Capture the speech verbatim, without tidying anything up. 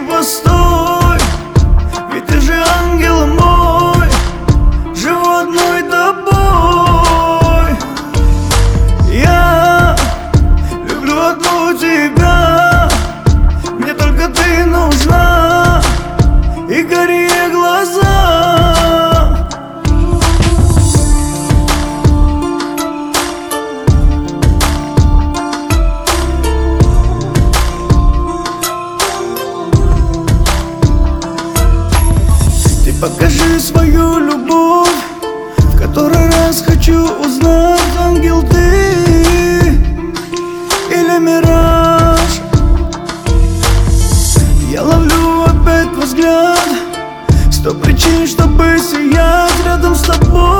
постой, ведь ты же ангел мой, живу одной тобой. Я люблю одну тебя, мне только ты нужна, и карие глаза. Покажи свою любовь, в который раз хочу узнать, ангел ты или мираж. Я ловлю опять взгляд, сто причин, чтобы сиять рядом с тобой.